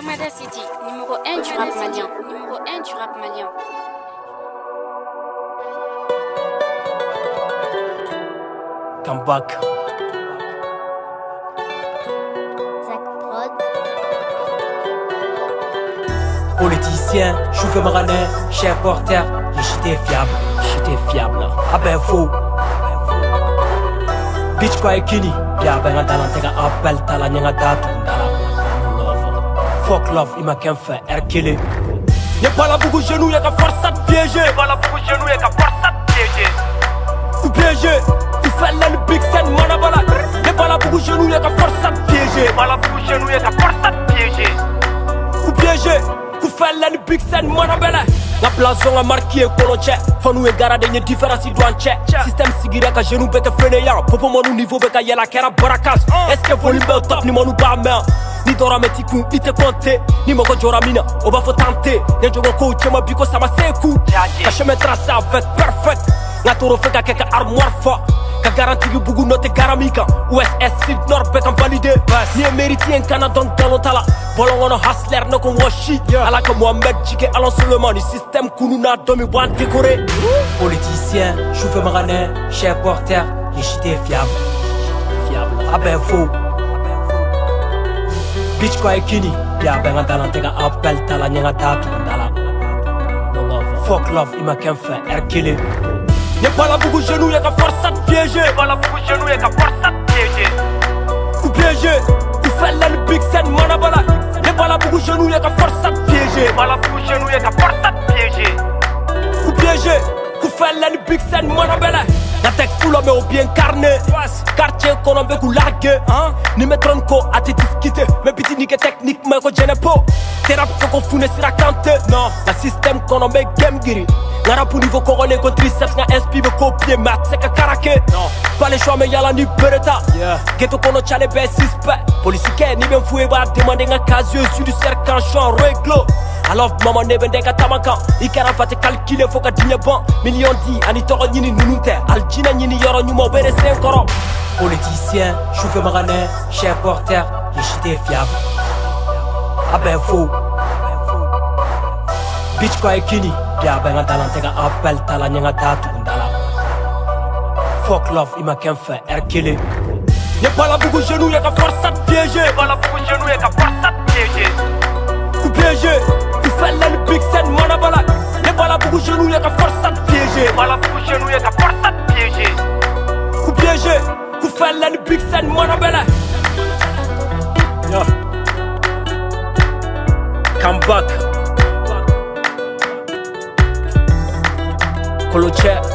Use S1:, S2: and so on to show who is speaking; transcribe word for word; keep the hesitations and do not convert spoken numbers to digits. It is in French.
S1: Gomada City, numéro un du rap malien. Numéro un du rap malien.
S2: Come back. Politicien, chauffeur maranais, chef porteur, j'étais fiable, j'étais fiable. Ah ben faux. Bitch quoi et kini, ya ben un talent tega appel tala nyanga datu ndala. Love, fuck love, il m'a qu'un fait, Hercule. Y'a pas la bougou genou, y'a qu'à force à te piéger. Y'a pas la bougou genou, y'a qu'à force à te piéger. Coup piégé, tu fais là le big scène, manabala. Y'a pas la bougou genou, y'a qu'à force à te piéger. Y'a pas la bougou genou, y'a qu'à force à te piéger. Coup piégé. Fella ni big sen mana bela la plazon a marqué kolon check fanu e gara de nye différence douane check système sigire ka genou beke fene ya popo monu niveau beka yela kera barakas est-ce que volume be top ni monu ba mer ni dora metiku ite compter ni moko jora mina on va faut tenter ne jogo ko chema biko sama seku ka chemin tracé avec perfect na toro fe ka keka armoire fort ka garanti ki bugu note garamika U S S Sud Nord bekam validé ni mérité en Canada donc dans l'otala bolongono hustler no ko washi ala ko Mohamed Jike alon seulement ni système kununa domi wan décoré politicien chauffeur maranais chef porteur j'étais fiable fiable ah ben faux bitch quoi kini ya ben ngala tega appel tala nyanga tatu ndala no love fuck love il m'a qu'un fait Hercule. Y'a pas la bougou genou, y'a qu'à force à te piéger. Y'a pas la bougou genou, y'a qu'à force à te piéger. Coup piégé, tu fais là le big scène, manabala. Y'a pas la bougou genou, y'a qu'à force à te piéger. Y'a pas la bougou genou, y'a qu'à force à te piéger. Coup piégé, tu fais là le big scène, manabala. Y'a texte tout l'homme au bien carné. Quartier qu'on a beaucoup largué. Ni me trompe ko à te discuter. Mais petit nique technique, mais ko j'en ai pas. T'es rap qu'on foune sur la cante. Non, la système qu'on a met game giri. Nara pour niveau coroné contre triceps na S P me copier mat c'est que karaké non pas les choix mais y'a ni beretta ghetto kono chale be suspect policier ni ben foué ba demander nga casio sur du cercan champ réglo alors maman ne bende ka tamaka ikara fate calculer faut ka digne bon million di ani toro nyini nununte aljina nyini yoro nyumo bere cinq koro politicien chauffeur maranais chef porteur j'étais fiable ah ben faux bitch quoi kini ya ben un talent tega appel tala nyanga tatu ndala fuck love il m'a qu'un fait Hercule. Y'a pas la bougou genou y'a qu'à force à te piéger. Y'a pas la bougou genou y'a qu'à force à te piéger. Coup piégé, tu fais là le big scène manabala. Y'a pas la bougou genou y'a qu'à force à te piéger. Y'a pas la bougou genou y'a qu'à force à te piéger. Coup piégé, tu fais là le big scène manabala. Yeah. Come back. Kolo check.